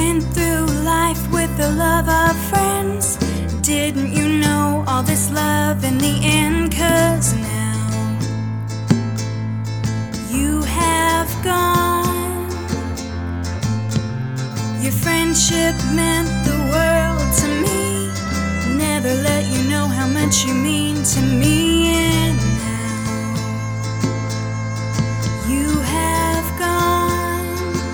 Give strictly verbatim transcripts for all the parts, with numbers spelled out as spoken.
went through life with the love of friends. Didn't you know all this love in the end? 'Cause now you have gone. Your friendship meant the world to me. Never let you know how much you mean to me. And now you have gone.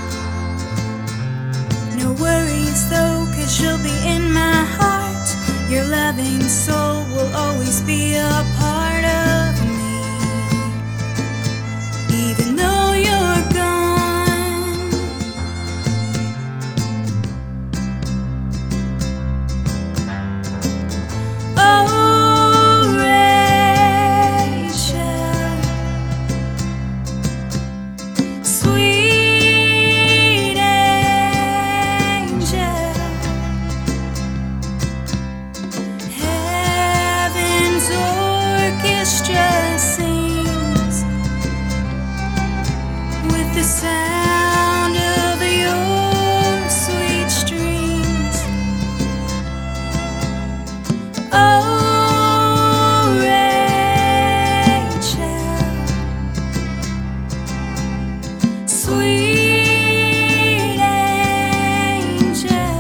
No worries though, 'cause you'll be in my heart. Your loving soul will always be a part of me. Even though you're gone. Oh, Rachel, sweet angel, heaven's orchestra sings with the sound of your sweet strings. Oh, Rachel, sweet angel.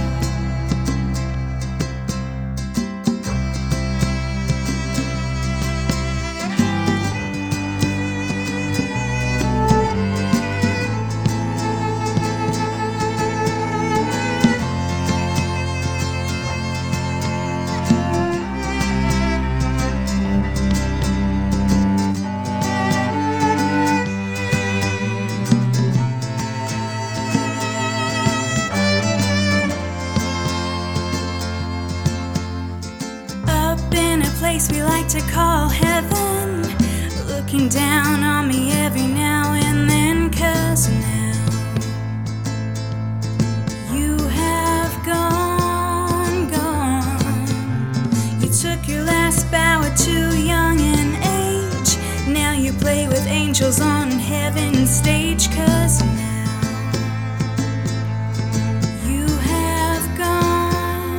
Up in a place we like to call heaven, looking down on me every now and then. 'Cause now you have gone, gone. You took your last bow at too young an age. Now you play with angels on heaven's stage. 'Cause now you have gone.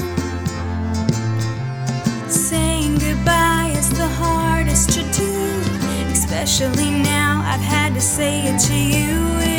Saying goodbye is the hardest to do, especially now I've had to say it to you.